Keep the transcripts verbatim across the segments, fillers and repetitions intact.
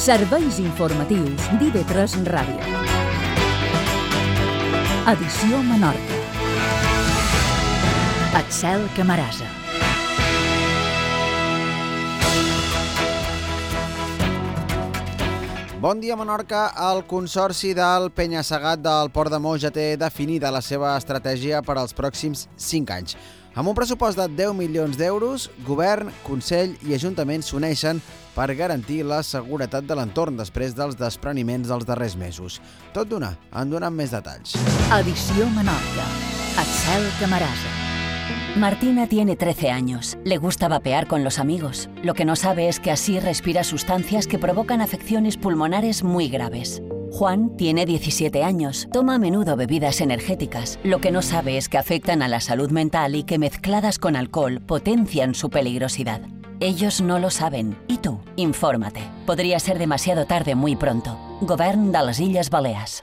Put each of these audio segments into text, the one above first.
Serveis informatius d'I V tres Ràdio. Edició Menorca. Axel Camarasa. Bon dia, Menorca. El Consorci del Penya-Segat del Port de Moix ja té definida la seva estratègia per als pròxims cinc anys. Amb un pressupost de deu milions d'euros, Govern, Consell i Ajuntament s'uneixen per garantir la seguretat de l'entorn després dels despreniments dels darrers mesos. Tot d'una, en donen més detalls. Edició Menorca. Axel Camarasa. Martina tiene trece años. Le gusta vapear con los amigos. Lo que no sabe es que así respira sustancias que provocan afecciones pulmonares muy graves. Juan tiene diecisiete años. Toma a menudo bebidas energéticas. Lo que no sabe es que afectan a la salud mental y que mezcladas con alcohol potencian su peligrosidad. Ellos no lo saben. ¿Y tú? Infórmate. Podría ser demasiado tarde muy pronto. Govern de les Illes Balears.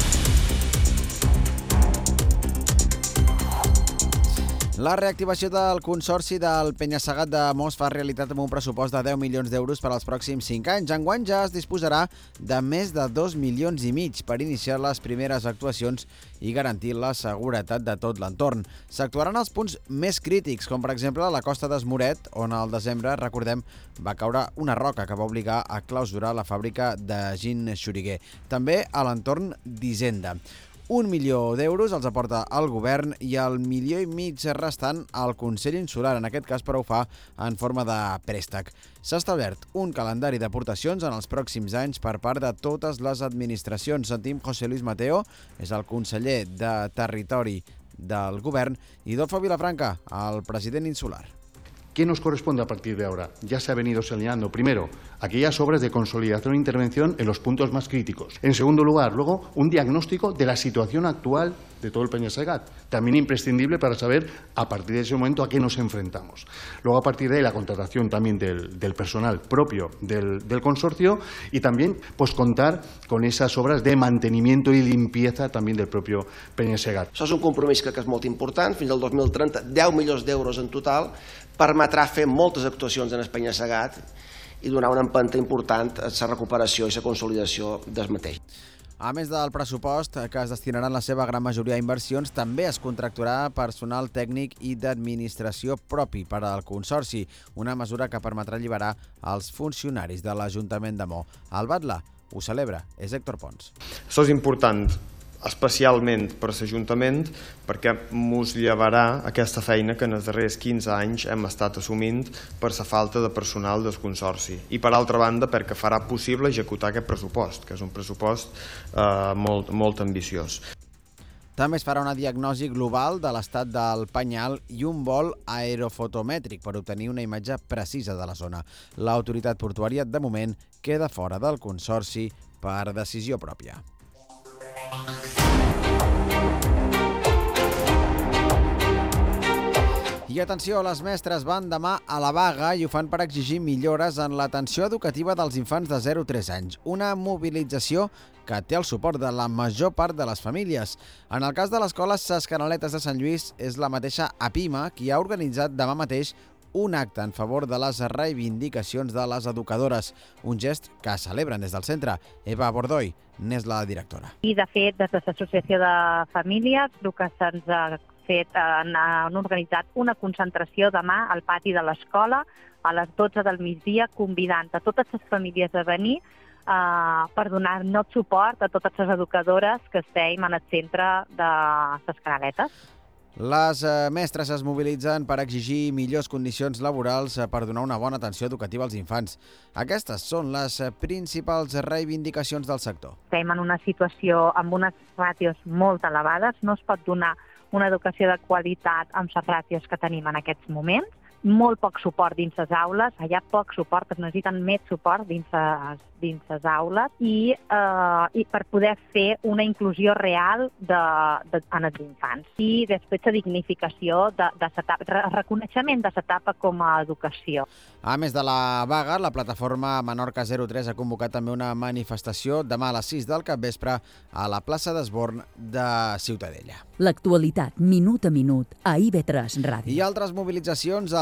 La reactivació del Consorci del Penya-Segat de Moix fa realitat amb un pressupost de deu milions d'euros per als pròxims cinc anys. Enguany ja es disposarà de més de dos milions i mig per iniciar les primeres actuacions i garantir la seguretat de tot l'entorn. S'actuaran als punts més crítics, com per exemple la costa d'Esmoret, on al desembre, recordem, va caure una roca que va obligar a clausurar la fàbrica de gin Xuriguer. També a l'entorn d'Hisenda. Un milió d'euros els aporta el govern i el milió i mig restant al Consell Insular, en aquest cas però ho fa en forma de préstec. S'ha establert un calendari d'aportacions en els pròxims anys per part de totes les administracions. Sentim José Luis Mateo, és el conseller de Territori del govern, i Dolfo Vilafranca, el president insular. ¿Qué nos corresponde a partir de ahora? Ya se ha venido señalando, primero, aquellas obras de consolidación e intervención en los puntos más críticos. En segundo lugar, luego, un diagnóstico de la situación actual de todo el Penya-Segat, también imprescindible para saber a partir de ese momento a qué nos enfrentamos. Luego, a partir de ahí, la contratación también del, del personal propio del, del consorcio y también pues, contar con esas obras de mantenimiento y limpieza también del propio Penya-Segat. Això és un compromís que és molt important, fins al dos mil trenta, deu milions d'euros en total, permetrà fer moltes actuacions en el Penya-Segat i donar una empenta important a la recuperació i la consolidació del mateix. A més del pressupost, que es destinarà en la seva gran majoria a inversions, també es contractarà personal tècnic i d'administració propi per al Consorci, una mesura que permetrà alliberar els funcionaris de l'Ajuntament de Mo. El Batlle ho celebra, és Héctor Pons. Això és important, especialment per l'Ajuntament, perquè ens llevarà aquesta feina que en els darrers quinze anys hem estat assumint per la falta de personal del Consorci. I per altra banda, perquè farà possible executar aquest pressupost, que és un pressupost eh, molt, molt ambiciós. També es farà una diagnosi global de l'estat del penyal i un vol aerofotomètric per obtenir una imatge precisa de la zona. L'autoritat portuària, de moment, queda fora del Consorci per decisió pròpia. I atenció, les mestres van demà a la vaga i ho fan per exigir millores en l'atenció educativa dels infants de zero a tres anys. Una mobilització que té el suport de la major part de les famílies. En el cas de l'escola Ses Canaletes de Sant Lluís, és la mateixa APIMA qui ha organitzat demà mateix un acte en favor de les reivindicacions de les educadores. Un gest que celebren des del centre. Eva Bordoi n'és la directora. I, de fet, des de l'Associació de Famílies, el que se'ns ha fet, han, han organitzat una concentració demà al pati de l'escola a les dotze del migdia, convidant a totes les famílies a venir eh, per donar-nos suport a totes les educadores que estem en el centre de les Canaletes. Les eh, mestres es mobilitzen per exigir millors condicions laborals eh, per donar una bona atenció educativa als infants. Aquestes són les eh, principals reivindicacions del sector. Estem en una situació amb unes ràtios molt elevades. No es pot donar una educació de qualitat amb les ràtios que tenim en aquests moments. Molt poc suport dins les aules, hi ha poc suport, es necessiten més suport dins les, dins les aules i, eh, i per poder fer una inclusió real de, de, en els infants. I després la dignificació, de, de etapa, reconeixement de l'etapa com a educació. A més de la vaga, la plataforma Menorca zero tres ha convocat també una manifestació demà a les sis del capvespre a la plaça d'Esborn de Ciutadella. L'actualitat, minut a minut, a I V tres Ràdio. I altres mobilitzacions al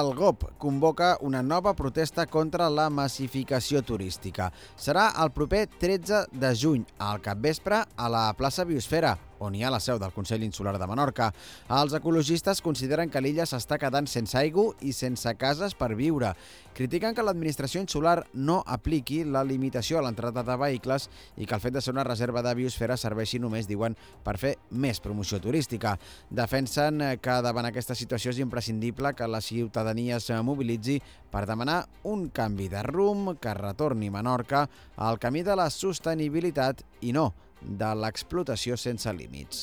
El G O P convoca una nova protesta contra la massificació turística. Serà el proper tretze de juny, al capvespre, a la plaça Biosfera, on hi ha la seu del Consell Insular de Menorca. Els ecologistes consideren que l'illa s'està quedant sense aigua i sense cases per viure. Critiquen que l'administració insular no apliqui la limitació a l'entrada de vehicles i que el fet de ser una reserva de biosfera serveixi només, diuen, per fer més promoció turística. Defensen que davant aquesta situació és imprescindible que la ciutadania es mobilitzi per demanar un canvi de rumb que retorni Menorca al camí de la sostenibilitat i no de l'explotació sense límits.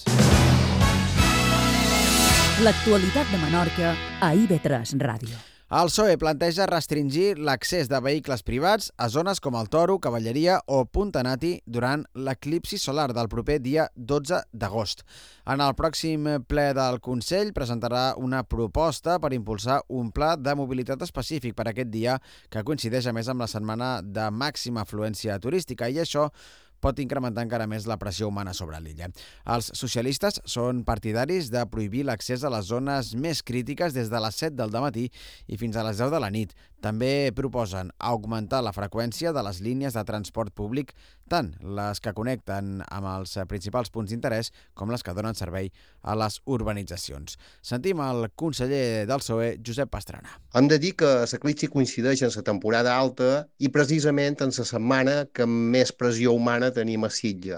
L'actualitat de Menorca a I V tres Ràdio. El P S O E planteja restringir l'accés de vehicles privats a zones com el Toro, Cavalleria o Puntanati durant l'eclipsi solar del proper dia dotze d'agost. En el pròxim ple del Consell presentarà una proposta per impulsar un pla de mobilitat específic per aquest dia que coincideix a més amb la setmana de màxima afluència turística i això pot incrementar encara més la pressió humana sobre l'illa. Els socialistes són partidaris de prohibir l'accés a les zones més crítiques des de les set del dematí i fins a les deu de la nit. També proposen augmentar la freqüència de les línies de transport públic, tant les que connecten amb els principals punts d'interès com les que donen servei a les urbanitzacions. Sentim el conseller del P S O E, Josep Pastrana. Hem de dir que l'eclipsi coincideix en la temporada alta i precisament en la setmana que més pressió humana tenim a Sitges,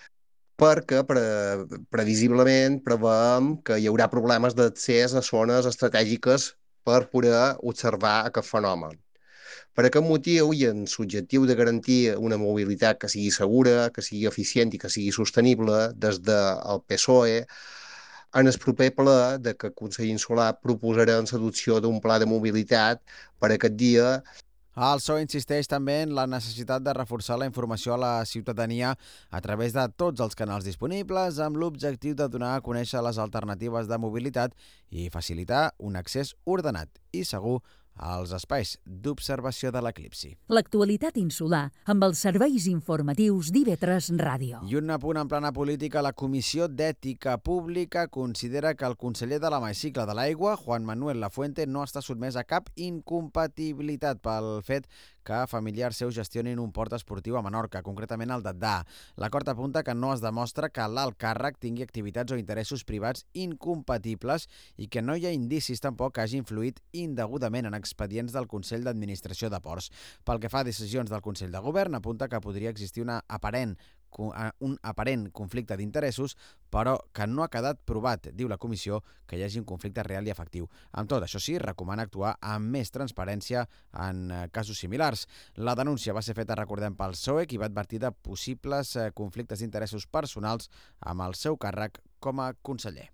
perquè pre, previsiblement preveiem que hi haurà problemes d'accés a zones estratègiques per poder observar aquest fenomen. Per aquest motiu i en l'objectiu de garantir una mobilitat que sigui segura, que sigui eficient i que sigui sostenible, des del P S O E, en el proper ple de que el Consell Insular proposarà l'adopció d'un pla de mobilitat per aquest dia. El P S O E insisteix també en la necessitat de reforçar la informació a la ciutadania a través de tots els canals disponibles amb l'objectiu de donar a conèixer les alternatives de mobilitat i facilitar un accés ordenat i segur als espais d'observació de l'eclipsi. L'actualitat insular amb els serveis informatius d'I V tres Ràdio. I un apunt en plana política, la Comissió d'Ètica Pública considera que el conseller de la Mà i Cicle de l'Aigua, Juan Manuel Lafuente, no està sotmès a cap incompatibilitat pel fet que familiars seus gestionin un port esportiu a Menorca, concretament el d'Adà. L'acord apunta que no es demostra que l'alt càrrec tingui activitats o interessos privats incompatibles i que no hi ha indicis tampoc que hagi influït indegudament en expedients del Consell d'Administració de Ports. Pel que fa a decisions del Consell de Govern, apunta que podria existir una aparent un aparent conflicte d'interessos, però que no ha quedat provat, diu la comissió, que hi hagi un conflicte real i efectiu. Amb tot, això sí, recomana actuar amb més transparència en casos similars. La denúncia va ser feta, recordem, pel P S O E, qui va advertir de possibles conflictes d'interessos personals amb el seu càrrec com a conseller.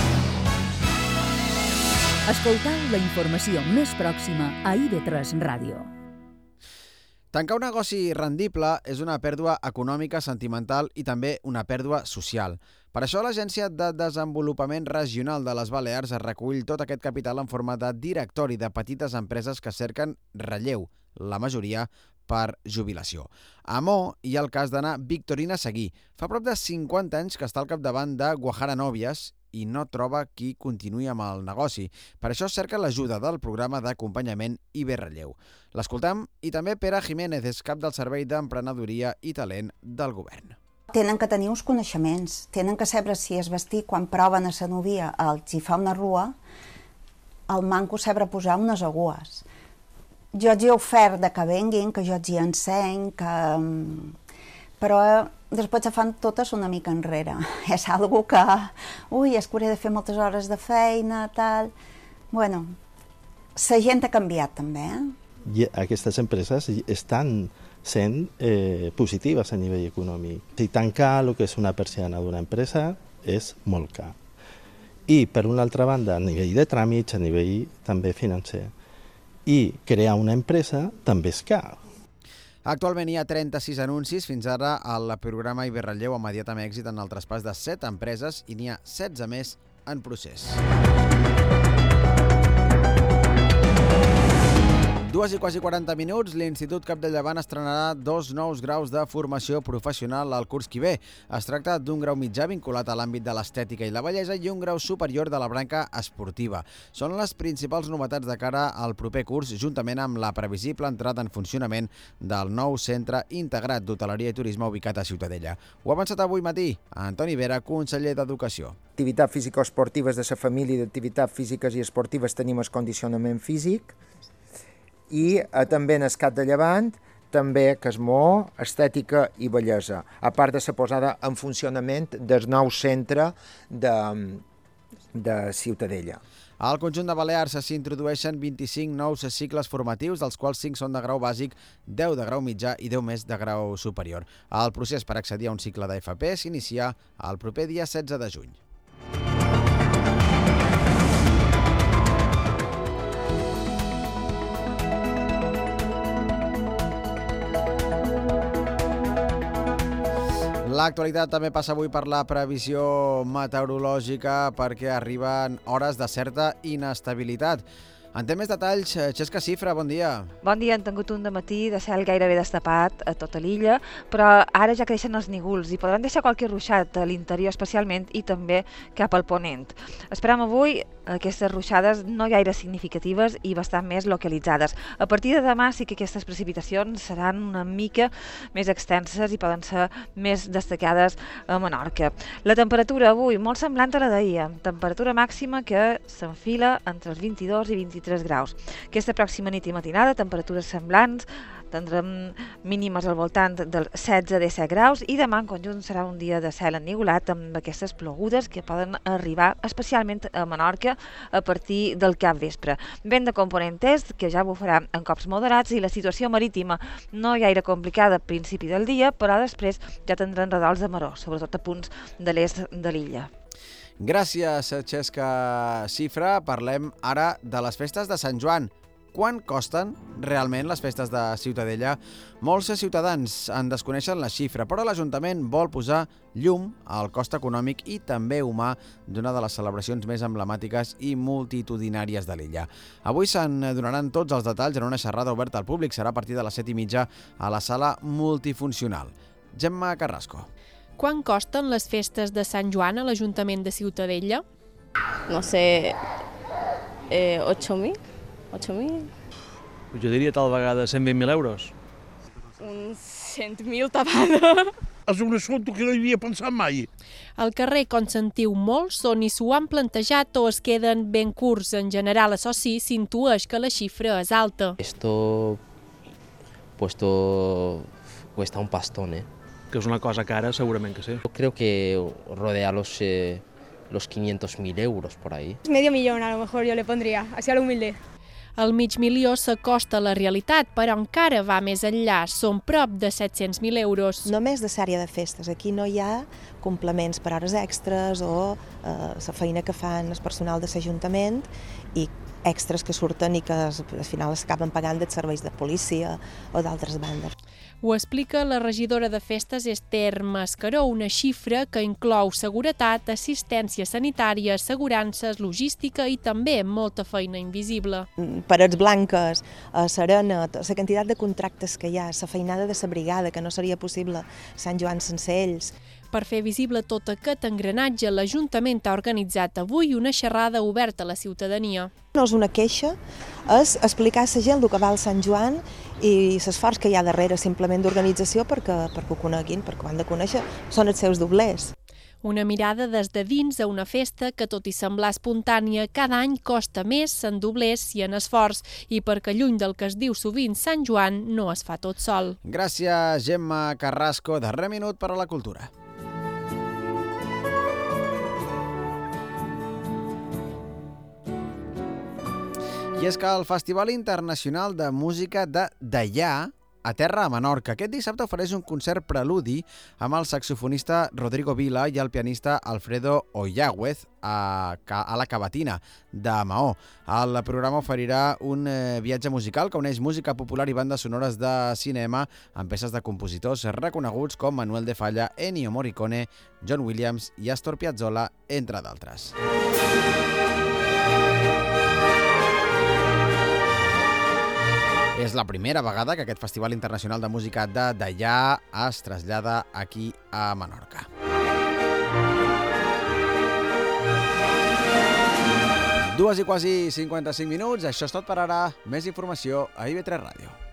Escoltau la informació més pròxima a I V tres Ràdio. Tancar un negoci rendible és una pèrdua econòmica, sentimental i també una pèrdua social. Per això l'Agència de Desenvolupament Regional de les Balears recull tot aquest capital en forma de directori de petites empreses que cerquen relleu, la majoria per jubilació. A Mo hi ha el cas d'Anna Victorina Seguí. Fa prop de cinquanta anys que està al capdavant de Guajara Nòvies i no troba qui continuï amb el negoci. Per això cerca l'ajuda del programa d'acompanyament I B Relleu. L'escoltam i també Pere Jiménez, és cap del Servei d'Emprenedoria i Talent del Govern. Tenen que tenir uns coneixements, tenen que saber si es vestir quan proven a la novia els hi fa una rua, el manco saber posar unes agues. Jo els he ofert de que venguin, que jo els hi enseny, que... però després se fan totes una mica enrere. És algo que, ui, és que hauré de fer moltes hores de feina, tal... Bueno, la gent ha canviat també, eh? I aquestes empreses estan sent eh, positives a nivell econòmic. Si tancar el que és una persiana d'una empresa és molt car. I, per una altra banda, a nivell de tràmits, a nivell també financer. I crear una empresa també és car. Actualment hi ha trenta-sis anuncis. Fins ara el programa I B Relleu ha mediat amb èxit en el traspàs de set empreses i n'hi ha setze més en procés. Dues dues i quasi quaranta minuts, l'Institut Capdellavant estrenarà dos nous graus de formació professional al curs que ve. Es tracta d'un grau mitjà vinculat a l'àmbit de l'estètica i la bellesa i un grau superior de la branca esportiva. Són les principals novetats de cara al proper curs, juntament amb la previsible entrada en funcionament del nou centre integrat d'hoteleria i turisme ubicat a Ciutadella. Ho ha avançat avui matí Antoni Vera, conseller d'Educació. Activitats físico-esportives de la família d'activitats físiques i esportives tenim el condicionament físic i eh, també en el Cap de Llevant, també Casmó, estètica i bellesa, a part de la posada en funcionament del nou centre de, de Ciutadella. Al conjunt de Balears s'introdueixen vint-i-cinc nous cicles formatius, dels quals cinc són de grau bàsic, deu de grau mitjà i deu més de grau superior. El procés per accedir a un cicle d'F P s'inicia el proper dia setze de juny. L'actualitat també passa avui per la previsió meteorològica perquè arriben hores de certa inestabilitat. En té més detalls, Xesca Cifra, bon dia. Bon dia, han tingut un dematí de cel gairebé destapat a tota l'illa, però ara ja creixen els nígols i podran deixar qualque ruixat a l'interior especialment i també cap al ponent. Esperam avui aquestes ruixades no gaire significatives i bastant més localitzades. A partir de demà sí que aquestes precipitacions seran una mica més extenses i poden ser més destacades a Menorca. La temperatura avui molt semblant a la d'ahir, temperatura màxima que s'enfila entre els vint-i-dos i vint-i-tres graus. Aquesta pròxima nit i matinada, temperatures semblants, tindrem mínimes al voltant dels setze a disset graus i demà en conjunt serà un dia de cel ennigolat amb aquestes plogudes que poden arribar especialment a Menorca a partir del capvespre. Vent de component est que ja bufarà en cops moderats i la situació marítima no gaire complicada a principi del dia, però després ja tindran redols de maró, sobretot a punts de l'est de l'illa. Gràcies, Xesca Cifra. Parlem ara de les festes de Sant Joan. Quan costen realment les festes de Ciutadella? Molts ciutadans en desconeixen la xifra, però l'Ajuntament vol posar llum al cost econòmic i també humà d'una de les celebracions més emblemàtiques i multitudinàries de l'illa. Avui se'n donaran tots els detalls en una xerrada oberta al públic. Serà a partir de les set i mitja a la sala multifuncional. Gemma Carrasco. Quan costen les festes de Sant Joan a l'Ajuntament de Ciutadella? No sé, eh, ocho mil? ocho mil? Jo diria tal vegada cent vint mil euros. Uns cent mil tapada. És un assumpte que no hi havia pensat mai. Al carrer consentiu molts on i s'ho han plantejat o es queden ben curts. En general, això sí, s'intueix que la xifra és alta. Esto, puesto, cuesta un pastón, ¿eh? Que és una cosa cara, segurament que sí. Yo creo que rodea los, eh, los quinientos mil euros por ahí. Medio millón a lo mejor yo le pondría, así a lo humilde. El mig milió s'acosta a la realitat, però encara va més enllà. Són prop de set-cents mil euros. Només de sèrie de festes. Aquí no hi ha complements per hores extres o eh, la feina que fan el personal de l'Ajuntament i extras que surten i que al final s'acaben pagant dels serveis de policia o d'altres bandes. Ho explica la regidora de festes Esther Mascaró, una xifra que inclou seguretat, assistència sanitària, assegurances, logística i també molta feina invisible. Parets blanques, a Serena, la quantitat de contractes que hi ha, la feinada de la brigada, que no seria possible Sant Joan sense ells. Per fer visible tot aquest engranatge, l'Ajuntament ha organitzat avui una xerrada oberta a la ciutadania. No és una queixa, és explicar a la gent el que val Sant Joan i l'esforç que hi ha darrere simplement d'organització perquè, perquè ho coneguin, perquè ho han de conèixer, són els seus doblers. Una mirada des de dins a una festa que, tot i semblar espontània, cada any costa més en doblers i en esforç, i perquè lluny del que es diu sovint Sant Joan no es fa tot sol. Gràcies, Gemma Carrasco. Darrer minut per a la cultura. I és que el Festival Internacional de Música de Deià aterra a Menorca. Aquest dissabte ofereix un concert preludi amb el saxofonista Rodrigo Vila i el pianista Alfredo Oyagüez a, a la Cavatina de Maó. El programa oferirà un eh, viatge musical que uneix música popular i bandes sonores de cinema amb peces de compositors reconeguts com Manuel de Falla, Ennio Morricone, John Williams i Astor Piazzolla, entre d'altres. la primera vegada que aquest Festival Internacional de Música de Deià es trasllada aquí a Menorca. Dues i quasi cinquanta-cinc minuts. Això és tot per ara. Més informació a I V tres Ràdio.